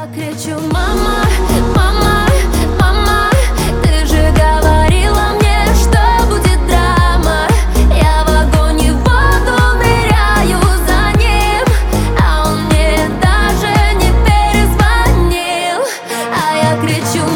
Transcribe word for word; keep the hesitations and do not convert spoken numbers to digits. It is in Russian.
я кричу: мама, мама, мама, ты же говорила мне, что будет драма. Я в огонь и в воду ныряю за ним, а он мне даже не перезвонил. А я кричу: